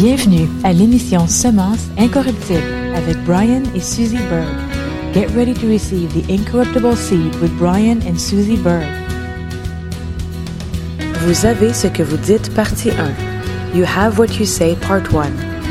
Bienvenue à l'émission Semences incorruptibles avec Brian et Susie Berg. Get ready to receive the incorruptible seed with Brian and Susie Berg. Vous avez ce que vous dites, partie 1. You have what you say, part 1.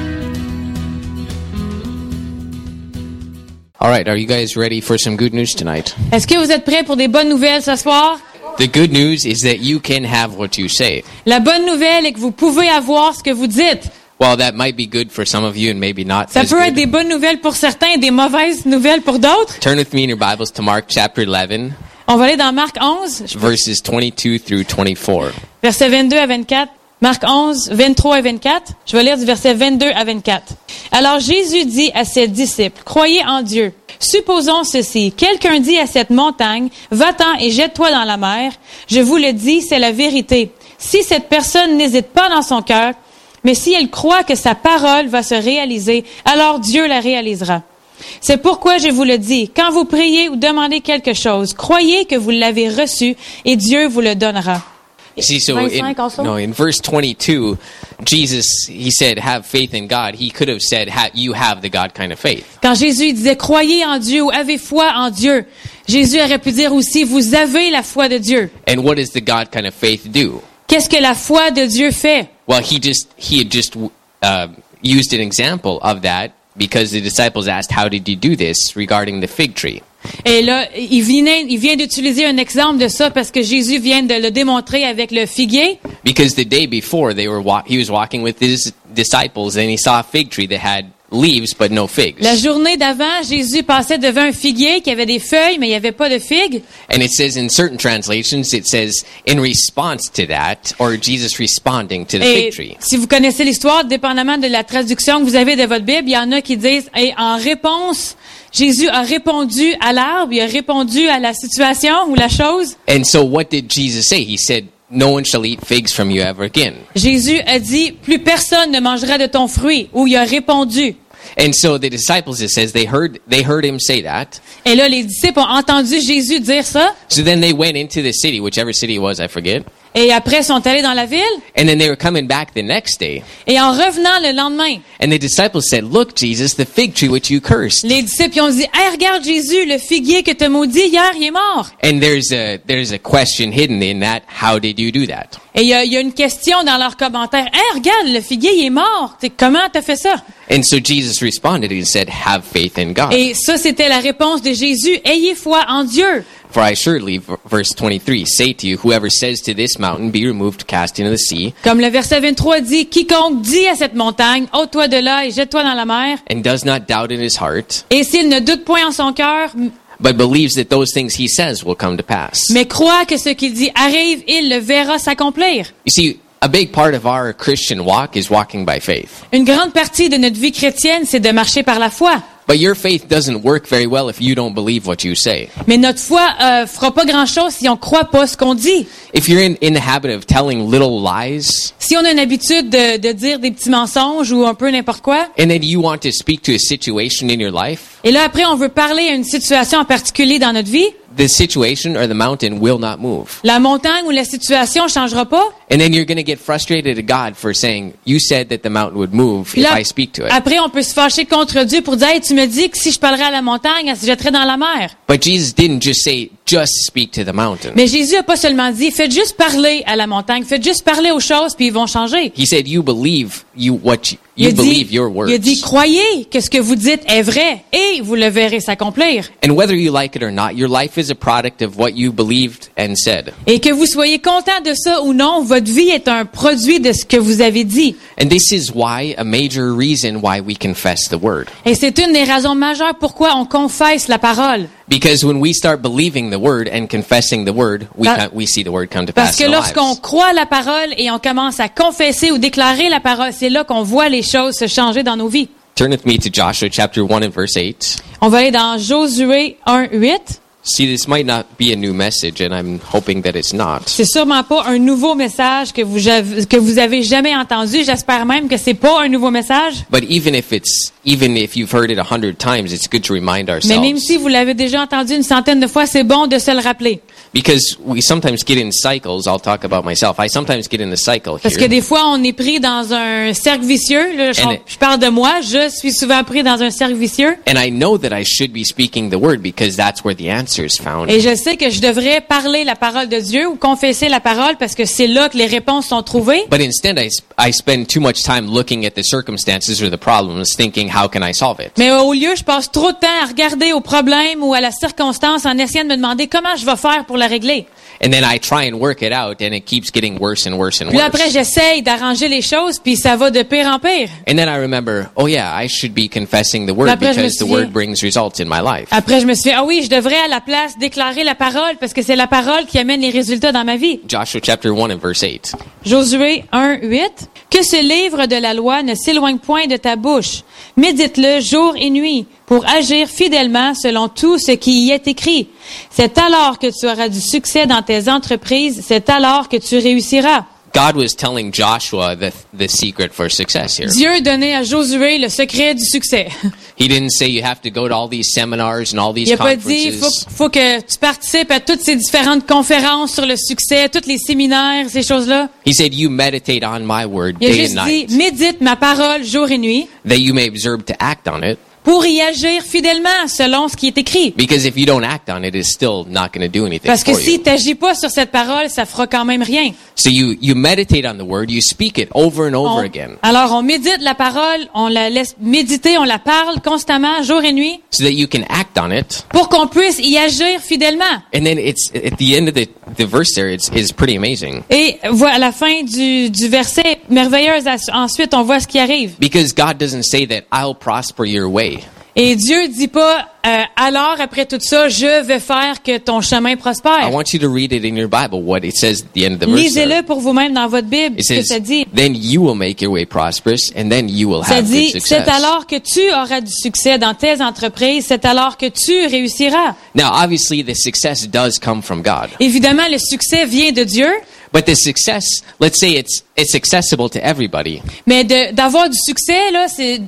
All right, are you guys ready for some good news tonight? Est-ce que vous êtes prêts pour des bonnes nouvelles ce soir? The good news is that you can have what you say. La bonne nouvelle est que vous pouvez avoir ce que vous dites. Well, that might be good for some of you and maybe not Ça as peut être good. des bonnes nouvelles pour certains et des mauvaises nouvelles pour d'autres. Turn with me in your Bibles to Mark chapter 11, On va aller dans Marc 11, verses 22 through 24. versets 22 à 24. Marc 11, 23 et 24. Je vais lire du verset 22 à 24. Alors Jésus dit à ses disciples, « Croyez en Dieu. Supposons ceci. Quelqu'un dit à cette montagne, « Va-t'en et jette-toi dans la mer. » Je vous le dis, c'est la vérité. Si cette personne n'hésite pas dans son cœur, mais si elle croit que sa parole va se réaliser, alors Dieu la réalisera. C'est pourquoi je vous le dis, quand vous priez ou demandez quelque chose, croyez que vous l'avez reçu et Dieu vous le donnera. See, so 25 also? in verse 22, Jesus, he said, have faith in God. He could have said, you have the God kind of faith. Quand Jésus disait, croyez en Dieu ou avez foi en Dieu, Jésus aurait pu dire aussi, vous avez la foi de Dieu. And what does the God kind of faith do? Qu'est-ce que la foi de Dieu fait? Well, he had just used an example of that because the disciples asked, how did you do this regarding the fig tree? Et là, il vient d'utiliser un exemple de ça parce que Jésus vient de le démontrer avec le figuier. Because the day before, he was walking with his disciples and he saw a fig tree that had leaves but no figs. La journée d'avant, Jésus passait devant un figuier qui avait des feuilles, mais il n'y avait pas de figues. And it says in certain translations, it says in response to that, or Jesus responding to the fig tree. Si vous connaissez l'histoire, dépendamment de la traduction que vous avez de votre Bible, il y en a qui disent, et en réponse, Jésus a répondu à l'arbre, il a répondu à la situation ou la chose. And so what did Jesus say? He said, no one shall eat figs from you ever again. Jésus a dit, plus personne ne mangera de ton fruit, ou il a répondu. And so the disciples, it says, they heard him say that. Et là, les disciples ont entendu Jésus dire ça. So then they went into the city, whichever city it was, I forget. Et après, ils sont allés dans la ville. And then they were coming back the next day. Et en revenant le lendemain, And the disciples said, look, Jesus, the fig tree which you cursed. les disciples ils ont dit, hey, regarde Jésus, le figuier que tu as maudit hier, il est mort. And there's a question hidden in that. How did you do that? Et il y a une question dans leurs commentaires. Hey, regarde, le figuier, il est mort. Comment t'as fait ça? And so Jesus responded and said, have faith in God. Et ça, c'était la réponse de Jésus. Ayez foi en Dieu. For I surely, verse 23, say to you, whoever says to this mountain, be removed, cast into the sea, Comme le verset 23 dit, quiconque dit à cette montagne, ôte-toi de là et jette-toi dans la mer. and does not doubt in his heart, Et s'il ne doute point en son cœur, but believes that those things he says will come to pass. mais croit que ce qu'il dit arrive, il le verra s'accomplir. You see, a big part of our Christian walk is walking by faith. Une grande partie de notre vie chrétienne, c'est de marcher par la foi. But your faith doesn't work very well if you don't believe what you say. Mais notre foi fera pas grand-chose si on croit pas ce qu'on dit. If you're in the habit of telling little lies, Si on a une habitude de dire des petits mensonges ou un peu n'importe quoi, and then you want to speak to a situation in your life, et là après on veut parler à une situation en particulier dans notre vie, the situation or the mountain will not move. la montagne ou la situation changera pas. And then you're going to get frustrated at God for saying, you said that the mountain would move Puis if là, I speak to it. après on peut se fâcher contre Dieu pour dire hey, tu me dis que si je parlerais à la montagne, elle se jetterait dans la mer. But Jesus didn't just say, just speak to the mountain. Mais Jésus a pas seulement dit faites juste parler à la montagne, faites juste parler aux choses puis ils vont changer. He said, you believe you Il a believe your words. il a dit croyez que ce que vous dites est vrai et vous le verrez s'accomplir. And whether you like it or not, your life is a product of what you believed and said. Et que vous soyez content de ça ou non, votre vie est un produit de ce que vous avez dit. And this is why, a major reason why we confess the word. Et c'est une des raisons majeures pourquoi on confesse la parole. Because when we start believing the word and confessing the word, we see the word come to Parce pass que in our lorsqu'on lives. croit la parole et on commence à confesser ou déclarer la parole, c'est là qu'on voit les choses se changer dans nos vies. Turn with me to Joshua chapter 1 and verse 8. On va aller dans Josué 1:8. See, this might not be a new message, and I'm hoping that it's not. C'est sûrement pas un nouveau message que vous avez jamais entendu. J'espère même que c'est pas un nouveau message. But even if you've heard it 100 times, it's good to remind Mais même ourselves. si vous l'avez déjà entendu une centaine de fois, c'est bon de se le rappeler. Because we sometimes get in cycles. I'll talk about myself. I sometimes get in the cycle Parce que here. des fois, on est pris dans un cercle vicieux. Là, je parle de moi. Je suis souvent pris dans un cercle vicieux. And I know that I should be speaking the word because that's where the answer is found. Et je sais que je devrais parler la parole de Dieu ou confesser la parole parce que c'est là que les réponses sont trouvées. But instead, I spend too much time looking at the circumstances or the problems, thinking, how can I solve it? Mais au lieu, je passe trop de temps à regarder au problème ou à la circonstance en essayant de me demander comment je vais faire pour la régler. And then I try and work it out, and it keeps getting worse and worse and Puis après, worse. j'essaye d'arranger les choses, puis ça va de pire en pire. And then I remember, oh yeah, I should be confessing the word Après, je me because the souviens- word brings results in my life. Après, je me suis dit, ah oui, je devrais à la place déclarer la parole parce que c'est la parole qui amène les résultats dans ma vie. Joshua chapter 1 and verse 8. Josué 1:8. Que ce livre de la loi ne s'éloigne point de ta bouche. Médite-le jour et nuit pour agir fidèlement selon tout ce qui y est écrit. C'est alors que tu auras du succès dans tes entreprises. C'est alors que tu réussiras. God was telling Joshua the secret for success here. Dieu donnait à Josué le secret du succès. He didn't say you have to go to all these seminars and all these Il n'a pas dit, conferences. faut que tu participes à toutes ces différentes conférences sur le succès, tous les séminaires, ces choses-là. He said, you meditate on my word Il a day juste and dit, night, médite ma parole jour et nuit that you may observe to act on it. pour y agir fidèlement selon ce qui est écrit. Because if you don't act on it, it's still not going to do anything Parce que for si you. tu n'agis pas sur cette parole, ça fera quand même rien. So you meditate on the word, you speak it over and over again, Alors, on médite la parole, on la laisse méditer, on la parle constamment, jour et nuit, so that you can act on it. pour qu'on puisse y agir fidèlement. And then it's at the end of the verse there, it's pretty amazing. Et voilà, à la fin du verset, merveilleuse, ensuite, on voit ce qui arrive. Because God doesn't say that I'll prosper your way. Et Dieu dit pas, alors après tout ça, je vais faire que ton chemin I prospère. want you to read it in your Bible, what it says at the end of the verse there. Lisez-le pour vous-même dans votre Bible, It ce que says, ça dit. then you will make your way prosperous, and then you will Ça have good dit, success. c'est alors que tu auras du succès dans tes entreprises, c'est alors que tu réussiras. Now, obviously, the success does come from God. Évidemment, le succès vient de Dieu, But the success, let's say it's accessible to everybody. mais d'avoir du succès, là, c'est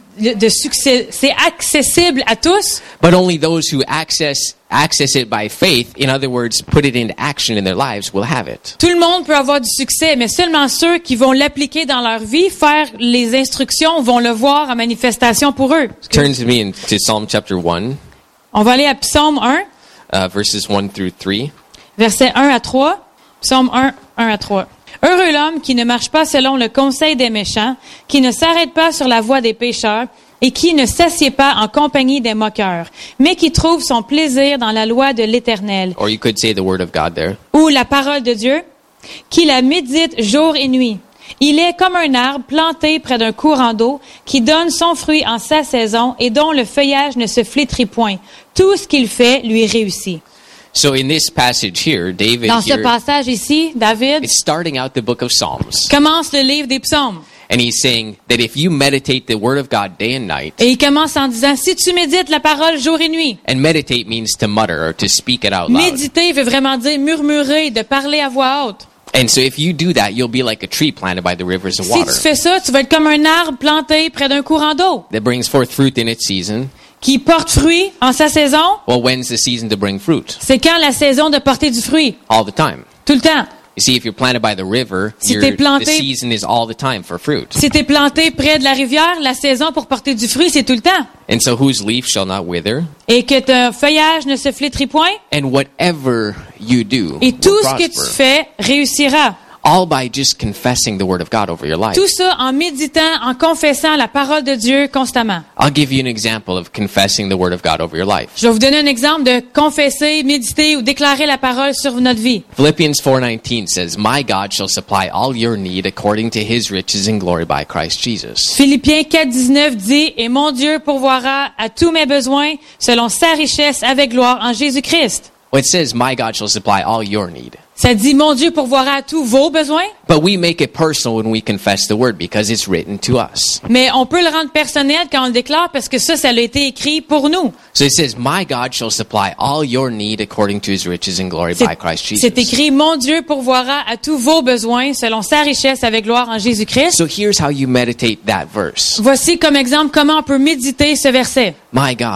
accessible à tous, But only those who access it by faith, in other words, put it into action in their lives, will have it. Tout le monde peut avoir du succès, mais seulement ceux qui vont l'appliquer dans leur vie, faire les instructions, vont le voir en manifestation pour eux. Turn to me to Psalm chapter 1, On va aller à Psaume 1, verses 1 through 3. versets 1 à 3. Psaume 1, 1 à 3. Heureux l'homme qui ne marche pas selon le conseil des méchants, qui ne s'arrête pas sur la voie des pécheurs, et qui ne s'assied pas en compagnie des moqueurs, mais qui trouve son plaisir dans la loi de l'Éternel, Or you could say the word of God there. ou la parole de Dieu, qui la médite jour et nuit. Il est comme un arbre planté près d'un courant d'eau, qui donne son fruit en sa saison et dont le feuillage ne se flétrit point. Tout ce qu'il fait lui réussit. So in this passage here, David Dans ce here, passage ici, David it's starting out the book of Psalms. commence le livre des psaumes. And he's saying that if you meditate the word of God day and night, Et il commence en disant, si tu médites la parole jour et nuit. and meditate means to mutter or to speak it out loud. Méditer veut vraiment dire murmurer, de parler à voix haute. And so if you do that, you'll be like a tree planted by the rivers of Si water tu fais ça, tu vas être comme un arbre planté près d'un courant d'eau, that brings forth fruit in its season. qui porte fruit en sa saison. Well, when's the season to bring fruit? C'est quand la saison de porter du fruit? All the time. Tout le temps. You see, if you're planted by the river, Si t'es the planté- season is all the time for fruit. Si tu es planté près de la rivière, la saison pour porter du fruit, c'est tout le temps. And so whose leaf shall not wither? Et que ton feuillage ne se flétrit point. And whatever you do Et will tout ce que tu prosper. fais réussira. All by just confessing the word of God over your life. Tout ça en méditant, en confessant la parole de Dieu constamment. I'll give you an example of confessing the word of God over your life. Je vais vous donner un exemple de confesser, méditer ou déclarer la parole sur notre vie. Philippians 4:19 says, "My God shall supply all your need according to his riches in glory by Christ Jesus." Philippiens 4:19 dit, « Et mon Dieu pourvoira à tous mes besoins selon sa richesse avec gloire en Jésus-Christ. Well, it says, "My God shall supply all your need." » Ça dit, « Mon Dieu pourvoira à tous vos besoins. But we make it personal when we confess the word because it's written to us. » Mais on peut le rendre personnel quand on le déclare parce que ça a été écrit pour nous. So it says, "My God shall supply all your need according to his riches in glory by Christ Jesus." C'est écrit, « Mon Dieu pourvoira à tous vos besoins selon sa richesse avec gloire en Jésus-Christ. So here's how you meditate that verse. » Voici comme exemple comment on peut méditer ce verset. My God,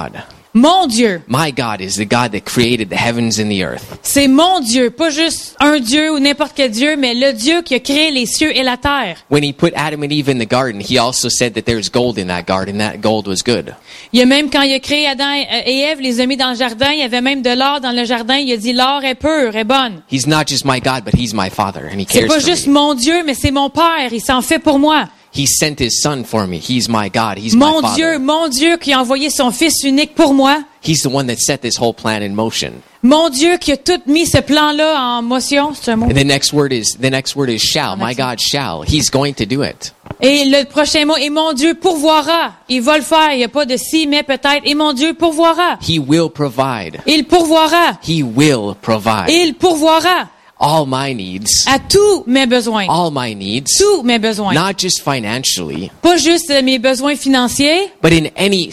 Mon Dieu. My God is the God that created the heavens and the earth. C'est mon Dieu, pas juste un Dieu ou n'importe quel Dieu, mais le Dieu qui a créé les cieux et la terre. When he put Adam and Eve in the garden, he also said that there's gold in that garden. That gold was good. Il y a même quand il a créé Adam et Ève, les a mis dans le jardin, il y avait même de l'or dans le jardin, il a dit l'or est pur, est bonne. He's not just my God, but he's my Father, and he C'est cares pas for juste me. mon Dieu, mais c'est mon Père, il s'en fait pour moi. He sent his Son for me. He's my God. He's my Father. Mon Dieu qui a envoyé son Fils unique pour moi. He's the one that set this whole plan in motion. Mon Dieu qui a tout mis ce plan-là en motion, c'est un mot. And the next word is shall. My God shall. He's going to do it. Et le prochain mot, et mon Dieu pourvoira. Il va le faire, il n'y a pas de si, mais peut-être. Et mon Dieu pourvoira. He will provide. Il pourvoira. He will provide. Il pourvoira. All my needs. À tous mes besoins. All my needs. Tous mes besoins. Not just financially. Pas juste mes besoins financiers. But in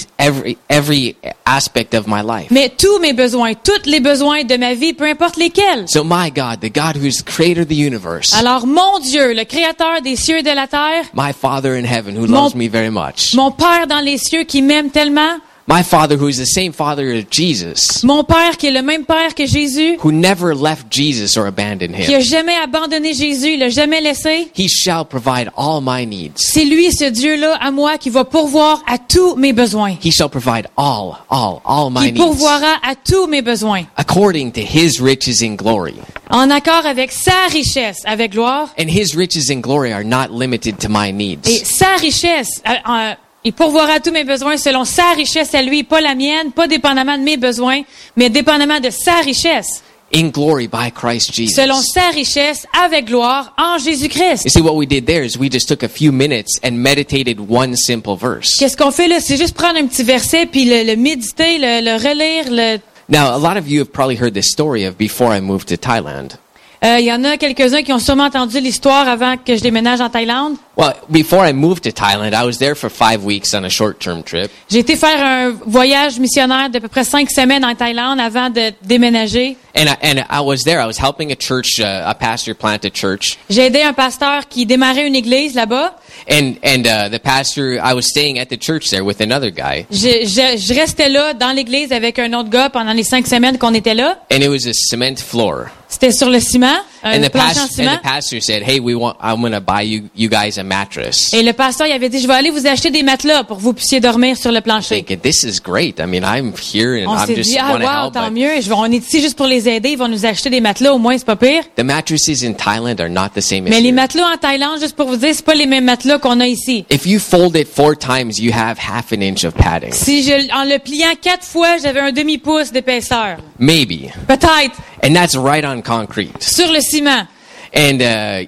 every aspect of my life. Mais tous mes besoins, tous les besoins de ma vie, peu importe lesquels. So my God, the God who's the creator of the universe. Alors mon Dieu, le créateur des cieux et de la terre. My Father in heaven who loves me very much. Mon Père dans les cieux qui m'aime tellement. My Father who is the same Father as Jesus. Mon Père qui est le même Père que Jésus. Who never left Jesus or abandoned him. Qui a jamais abandonné Jésus, il l'a jamais laissé. He shall provide all my needs. C'est lui, ce Dieu-là, à moi, qui va pourvoir à tous mes besoins. He shall provide all my needs. Il pourvoira à tous mes besoins. According to his riches in glory. En accord avec sa richesse, avec gloire. And his riches in glory are not limited to my needs. Et sa richesse, il pourvoira tous mes besoins selon sa richesse à lui, pas la mienne, pas dépendamment de mes besoins, mais dépendamment de sa richesse. In glory by Christ Jesus. Selon sa richesse, avec gloire, en Jésus-Christ. You see, what we did there is we just took a few minutes and meditated one simple verse. Qu'est-ce qu'on fait là? C'est juste prendre un petit verset, puis le méditer, le relire, Now, a lot of you have probably heard this story of before I moved to Thailand. Il y en a quelques-uns qui ont sûrement entendu l'histoire avant que je déménage en Thaïlande. Well, before I moved to Thailand, I was there for 5 weeks on a short-term trip. J'ai été faire un voyage missionnaire d'à peu près 5 semaines en Thaïlande avant de déménager. And I was there. I was helping a church, a pastor plant a church. J'ai aidé un pasteur qui démarrait une église là-bas. And the pastor, I was staying at the church there with another guy. Je restais là dans l'église avec un autre gars pendant les 5 semaines qu'on était là. And it was a cement floor. C'était sur le ciment, un plancher en ciment. And the pastor said, "Hey, I'm going to buy you guys a mattress." Et le pasteur il avait dit, je vais aller vous acheter des matelas pour que vous puissiez dormir sur le plancher. Thinking, this is great. I mean, I'm here and I'm just want to help. Tant mieux. On est ici juste pour les aider. Ils vont nous acheter des matelas, au moins c'est pas pire. The mattresses in Thailand are not the same as Mais les matelas en Thaïlande, juste pour vous dire, c'est pas les mêmes matelas qu'on a ici. If you fold it 4 times, you have half an inch of padding. Si en le pliant 4 fois, j'avais un demi-pouce d'épaisseur. Maybe. Peut-être. And that's right on concrete. Sur le ciment. And,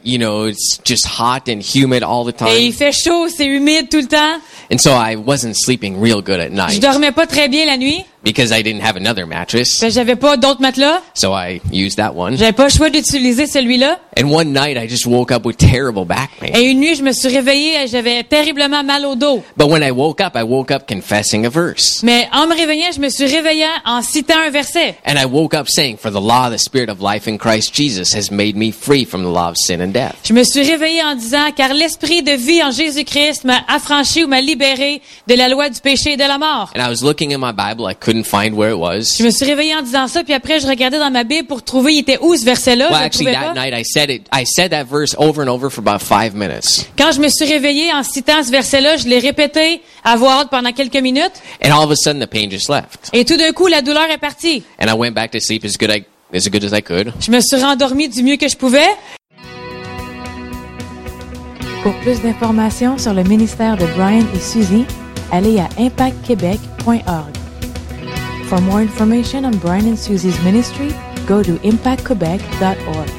it's just hot and humid all the time. Et il fait chaud, c'est humide tout le temps. And so I wasn't sleeping real good at night. Je dormais pas très bien la nuit. Because I didn't have another mattress. J'avais pas d'autres matelas. So I used that one. J'avais pas le choix d'utiliser celui-là. And one night I just woke up with terrible back pain. Et une nuit, je me suis réveillée, j'avais terriblement mal au dos. But when I woke up confessing a verse. Mais en me réveillant, je me suis réveillée en citant un verset. And I woke up saying, "For the law of the Spirit of life in Christ Jesus has made me free from the law of sin and death." Je me suis réveillée en disant, car l'esprit de vie en Jésus-Christ m'a affranchi ou m'a libéré de la loi du péché et de la mort. And I was looking in my Bible, I couldn't find where it was. Je me suis réveillée en disant ça, puis après je regardais dans ma Bible pour trouver il était où ce verset-là. Well, actually, that night I said that verse over and over for about 5 minutes. Quand je me suis réveillée en citant ce verset-là, je l'ai répété à voix haute pendant quelques minutes. And all of a sudden, the pain just left. Et tout d'un coup, la douleur est partie. And I went back to sleep as good as I could. Je me suis rendormie du mieux que je pouvais. Pour plus d'informations sur le ministère de Brian et Suzy, allez à impactquebec.org. For more information on Brian and Suzy's ministry, go to impactquebec.org.